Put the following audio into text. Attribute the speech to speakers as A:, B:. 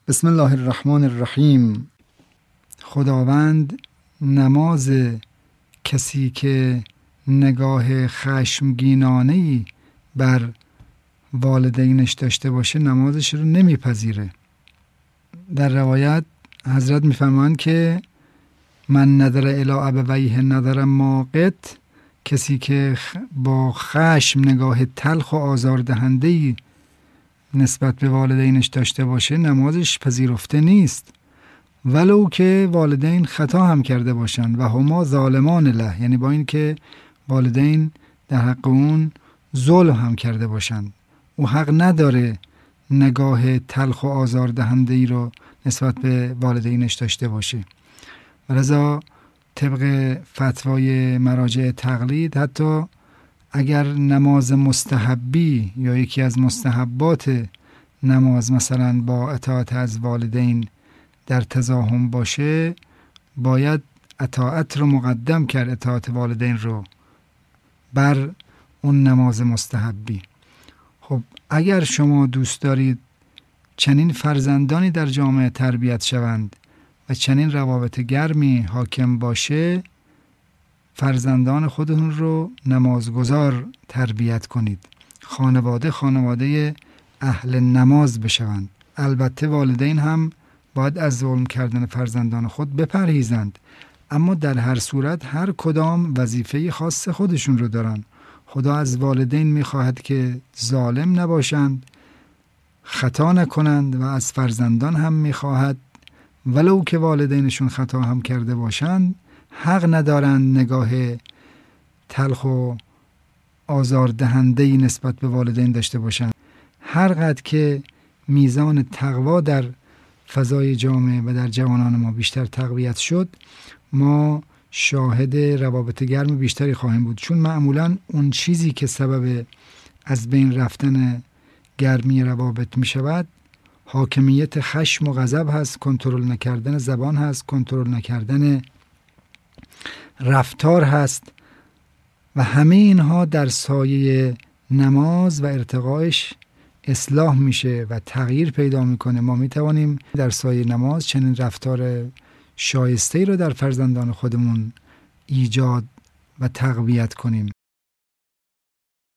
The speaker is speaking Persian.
A: بسم الله الرحمن الرحیم. خداوند نماز کسی که نگاه خشمگینانه‌ای بر والدینش داشته باشه نمازش رو نمیپذیره. در روایت حضرت میفرمایند که من نظر الی ابویه نظر ماقت، کسی که با خشم نگاه تلخ و آزاردهنده‌ای نسبت به والدینش داشته باشه نمازش پذیرفته نیست، ولو که والدین خطا هم کرده باشند و هما ظالمان له، یعنی با این که والدین در حق اون ظلم هم کرده باشند، او حق نداره نگاه تلخ و آزاردهنده‌ای رو نسبت به والدینش داشته باشه. ولذا طبق فتوای مراجع تقلید حتی اگر نماز مستحبی یا یکی از مستحبات نماز مثلا با اطاعت از والدین در تزاحم باشه، باید اطاعت رو مقدم کرد، اطاعت والدین رو بر اون نماز مستحبی. خب اگر شما دوست دارید چنین فرزندانی در جامعه تربیت شوند و چنین روابط گرمی حاکم باشه، فرزندان خودتون رو نمازگزار تربیت کنید. خانواده اهل نماز بشوند. البته والدین هم باید از ظلم کردن فرزندان خود بپرهیزند، اما در هر صورت هر کدام وظیفه خاص خودشون رو دارن. خدا از والدین میخواهد که ظالم نباشند، خطا نکنند، و از فرزندان هم میخواهد ولو که والدینشون خطا هم کرده باشند حق ندارند نگاه تلخ و آزاردهنده‌ای نسبت به والدین داشته باشند. هر قدر که میزان تقوا در فضای جامعه و در جوانان ما بیشتر تقویت شد، ما شاهد روابط گرم بیشتری خواهیم بود، چون معمولاً اون چیزی که سبب از بین رفتن گرمی روابط می شود حاکمیت خشم و غضب هست، کنترل نکردن زبان هست، کنترل نکردن رفتار هست، و همه اینها در سایه نماز و ارتقایش اصلاح میشه و تغییر پیدا میکنه. ما میتوانیم در سایه نماز چنین رفتار شایسته‌ای رو در فرزندان خودمون ایجاد و تقویت کنیم.